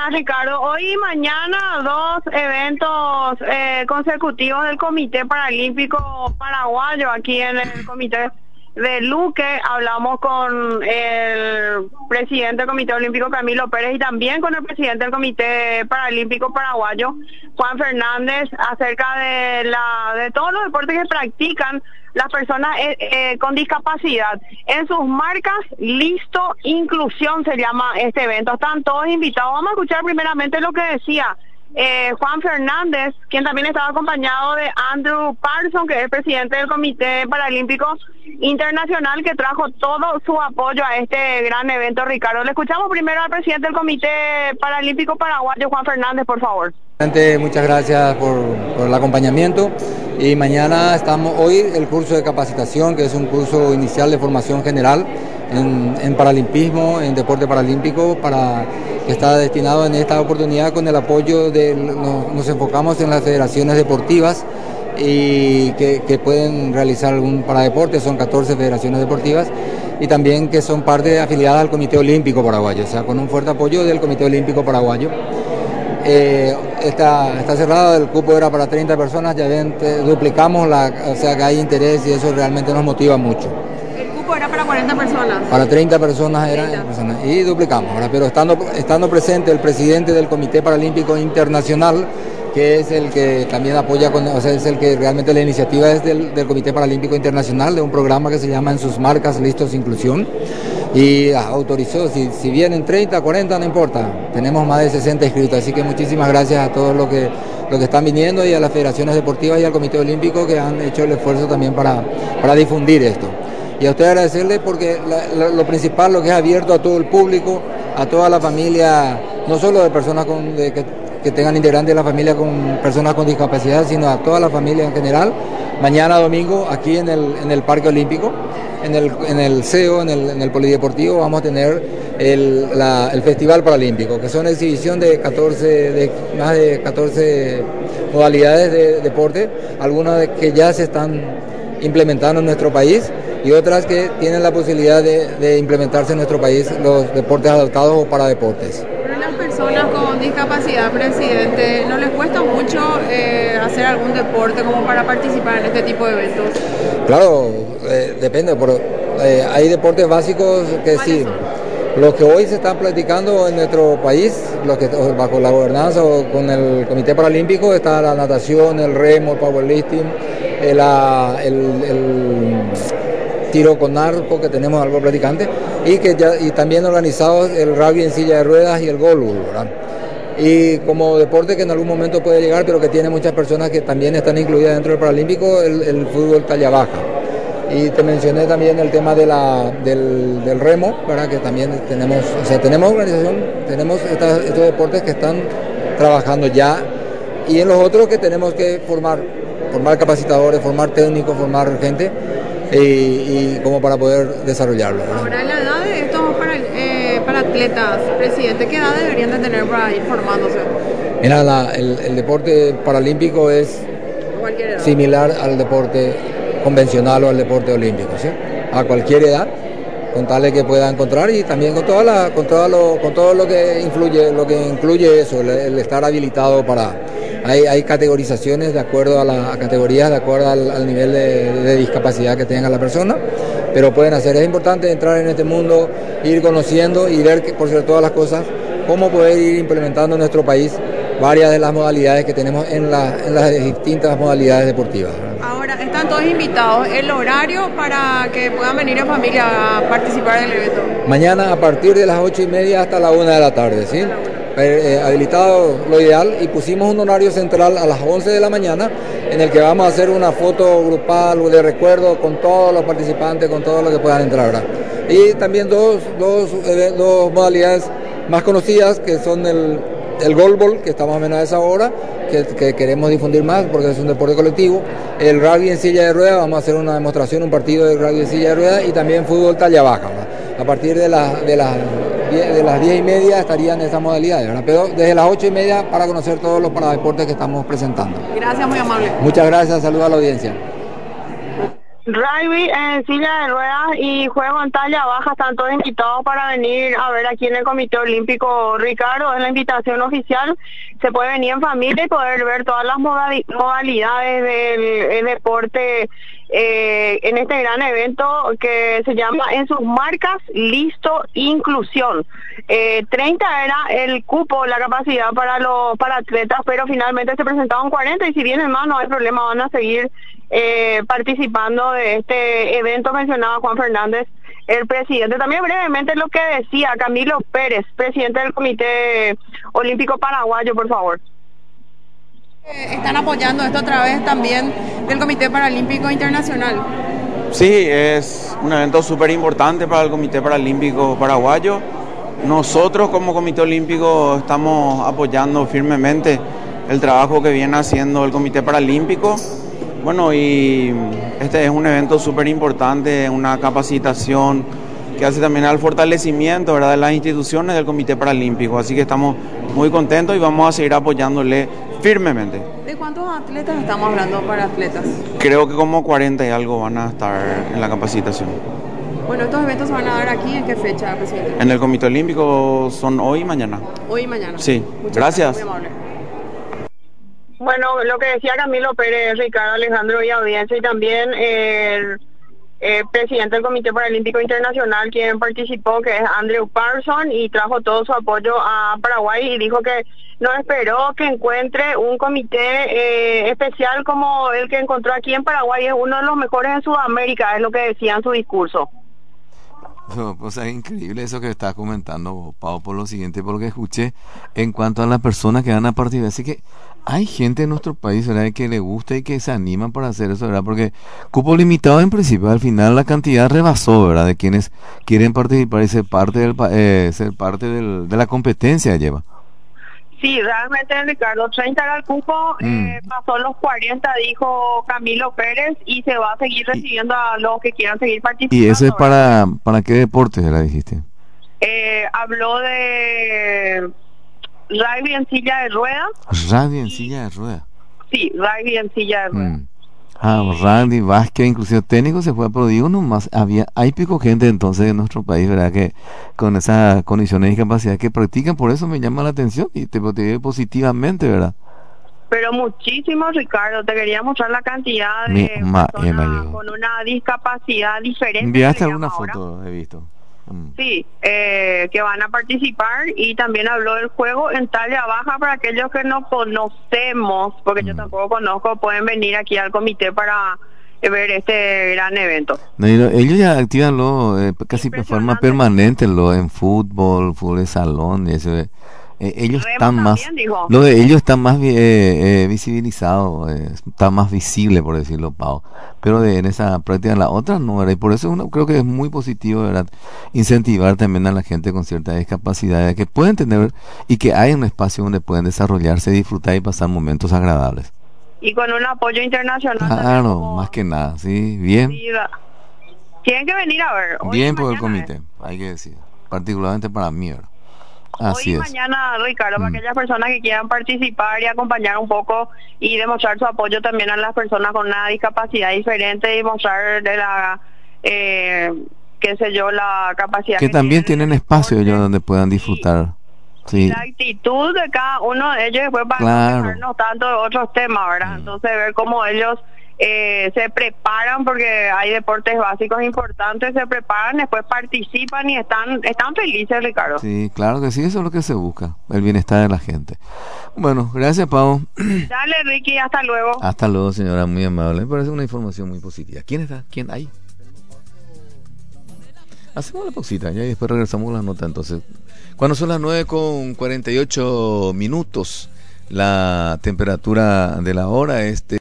días, Ricardo. Hoy y mañana dos eventos consecutivos del Comité Paralímpico Paraguayo aquí en el Comité de Luque. Hablamos con el presidente del Comité Olímpico, Camilo Pérez, y también con el presidente del Comité Paralímpico Paraguayo, Juan Fernández, acerca de todos los deportes que practican las personas con discapacidad. En sus marcas, listo, inclusión se llama este evento. Están todos invitados. Vamos a escuchar primeramente lo que decía Juan Fernández, quien también estaba acompañado de Andrew Parson, que es el presidente del Comité Paralímpico Internacional, que trajo todo su apoyo a este gran evento, Ricardo. Le escuchamos primero al presidente del Comité Paralímpico Paraguayo, Juan Fernández, por favor. Muchas gracias por el acompañamiento, y mañana estamos hoy el curso de capacitación, que es un curso inicial de formación general en paralimpismo, en deporte paralímpico, que está destinado en esta oportunidad con el apoyo nos enfocamos en las federaciones deportivas y que pueden realizar algún paradeporte. Son 14 federaciones deportivas y también que son parte afiliadas al Comité Olímpico Paraguayo, o sea, con un fuerte apoyo del Comité Olímpico Paraguayo. Está cerrado, el cupo era para 30 personas, ya ven, duplicamos, o sea que hay interés y eso realmente nos motiva mucho. El cupo era para 40 personas. Para 30 personas y duplicamos, ¿verdad? Pero estando presente el presidente del Comité Paralímpico Internacional, que es el que también apoya, es el que realmente la iniciativa es del Comité Paralímpico Internacional, de un programa que se llama En sus marcas, listos, inclusión. Y autorizó, si vienen 30, 40, no importa, tenemos más de 60 inscritos, así que muchísimas gracias a todos los que están viniendo y a las federaciones deportivas y al Comité Olímpico que han hecho el esfuerzo también para difundir esto. Y a usted agradecerle porque lo principal, lo que es abierto a todo el público, a toda la familia, no solo de personas que tengan integrantes de la familia con personas con discapacidad, sino a toda la familia en general. Mañana domingo aquí en el Parque Olímpico, en el CEO, en el Polideportivo, vamos a tener el Festival Paralímpico, que son exhibición de más de 14 modalidades de deporte, algunas que ya se están implementando en nuestro país y otras que tienen la posibilidad de implementarse en nuestro país, los deportes adaptados o paradeportes. Pero las personas con discapacidad, presidente, ¿no les cuesta mucho hacer algún deporte como para participar en este tipo de eventos? Claro, depende, pero hay deportes básicos que sí. Los que hoy se están practicando en nuestro país, los que bajo la gobernanza o con el Comité Paralímpico, está la natación, el remo, el powerlifting, el tiro con arco, que tenemos algo practicante, y también organizados el rugby en silla de ruedas y el goalball, ¿verdad? Y como deporte que en algún momento puede llegar, pero que tiene muchas personas que también están incluidas dentro del Paralímpico, el fútbol talla baja. Y te mencioné también el tema del remo, ¿verdad? Que también tenemos organización, tenemos estos deportes que están trabajando ya, y en los otros que tenemos que formar capacitadores, formar técnicos, formar gente, y como para poder desarrollarlo, ¿verdad? Ahora, la edad de estos para atletas, presidente, ¿qué edad deberían de tener para ir formándose? Mira, el deporte paralímpico es similar al deporte convencional o al deporte olímpico, ¿sí? A cualquier edad, con tal de que pueda encontrar, y también con todo lo que incluye eso, el estar habilitado hay categorizaciones de acuerdo a categorías, de acuerdo al nivel de discapacidad que tenga la persona, pero pueden hacer. Es importante entrar en este mundo, ir conociendo y ver, por sobre todas las cosas, cómo poder ir implementando en nuestro país varias de las modalidades que tenemos en las distintas modalidades deportivas. Ahora, están todos invitados. ¿El horario para que puedan venir en familia a participar del evento? Mañana a partir de las 8:30 hasta la 1 de la tarde, ¿sí? Habilitado lo ideal, y pusimos un horario central a las 11 de la mañana en el que vamos a hacer una foto grupal de recuerdo con todos los participantes, con todos los que puedan entrar, ¿verdad? Y también dos modalidades más conocidas, que son el goalball, que está más o menos a esa hora, que queremos difundir más porque es un deporte colectivo. El rugby en silla de ruedas, vamos a hacer una demostración, un partido de rugby en silla de ruedas, y también fútbol talla baja, ¿verdad? A partir de las 10:30 estarían esas modalidades, ¿verdad? Pero desde las 8:30 para conocer todos los paradeportes que estamos presentando. Gracias, muy amable. Muchas gracias, saludos a la audiencia. Rugby en silla de ruedas y juego en talla baja, están todos invitados para venir a ver aquí en el Comité Olímpico. Ricardo, es la invitación oficial, se puede venir en familia y poder ver todas las modalidades del deporte en este gran evento que se llama En sus marcas, listo, inclusión. 30 era el cupo, la capacidad para atletas, pero finalmente se presentaron 40 y si vienen más no hay problema, van a seguir participando de este evento. Mencionaba Juan Fernández, el presidente. También brevemente lo que decía Camilo Pérez, presidente del Comité Olímpico Paraguayo, por favor. Están apoyando esto a través también del Comité Paralímpico Internacional. Sí, es un evento súper importante para el Comité Paralímpico Paraguayo. Nosotros como Comité Olímpico estamos apoyando firmemente el trabajo que viene haciendo el Comité Paralímpico. Bueno, y este es un evento súper importante, una capacitación que hace también al fortalecimiento, ¿verdad?, de las instituciones del Comité Paralímpico. Así que estamos muy contentos y vamos a seguir apoyándole firmemente. ¿De cuántos atletas estamos hablando para atletas? Creo que como 40 y algo van a estar en la capacitación. Bueno, ¿estos eventos se van a dar aquí en qué fecha, presidente? En el Comité Olímpico son hoy y mañana. Hoy y mañana. Sí, muchas gracias. Muy amable. Bueno, lo que decía Camilo Pérez, Ricardo, Alejandro y audiencia, y también el presidente del Comité Paralímpico Internacional, quien participó, que es Andrew Parson, y trajo todo su apoyo a Paraguay y dijo que no esperó que encuentre un comité especial como el que encontró aquí en Paraguay. Es uno de los mejores en Sudamérica, es lo que decía en su discurso. Pues es increíble eso que estás comentando, Pau, por lo siguiente, por lo que escuché en cuanto a las personas que van a participar. Así que hay gente en nuestro país, ¿verdad?, que le gusta y que se animan para hacer eso, ¿verdad? Porque cupo limitado en principio, al final la cantidad rebasó, ¿verdad?, de quienes quieren participar y ser parte de la competencia lleva. Sí, realmente, Ricardo, 30 era el cupo, pasó los 40, dijo Camilo Pérez, y se va a seguir recibiendo a los que quieran seguir participando. ¿Y ese es para qué deportes, la dijiste? Habló de rugby en silla de ruedas. ¿Rugby en silla de ruedas? Sí, rugby en silla de ruedas. Rugby, básquet, inclusive técnico se fue, pero digo nomás, hay pico gente entonces en nuestro país, ¿verdad?, que con esas condiciones de discapacidad que practican, por eso me llama la atención y te motivé positivamente, ¿verdad? Pero muchísimo, Ricardo, te quería mostrar la cantidad de personas con una discapacidad diferente. Enviaste alguna foto, he visto. Sí, que van a participar, y también habló del juego en talla baja para aquellos que no conocemos, porque yo tampoco conozco, pueden venir aquí al comité para ver este gran evento. No, ellos ya activan casi de forma permanente en fútbol de salón y eso. Ellos están más, lo de ellos está más visibilizado, está más visible, por decirlo, Pau, pero en esa práctica, en la otra no era, y por eso creo que es muy positivo, ¿verdad?, incentivar también a la gente con cierta discapacidad que pueden tener y que hay un espacio donde pueden desarrollarse, disfrutar y pasar momentos agradables. Y con un apoyo internacional. Claro, más que nada, sí, bien. Tienen que venir a ver. Bien por el comité, hay que decir, particularmente para mí, ¿verdad? Así hoy y mañana, Ricardo, para aquellas personas que quieran participar y acompañar un poco y demostrar su apoyo también a las personas con una discapacidad diferente y mostrar de la, la capacidad que también tienen espacio ellos donde puedan disfrutar. Sí. La actitud de cada uno de ellos, después para no dejarnos tanto de otros temas, ¿verdad? Entonces ver cómo ellos se preparan, porque hay deportes básicos importantes, se preparan, después participan y están felices, Ricardo. Sí, claro que sí, eso es lo que se busca, el bienestar de la gente. Bueno, gracias, Pau. Dale, Ricky, hasta luego. Hasta luego, señora, muy amable. Me parece una información muy positiva. ¿Quién está? ¿Quién hay? Hacemos la pausita ya y después regresamos a la nota. Entonces, cuando son las 9:48, la temperatura de la hora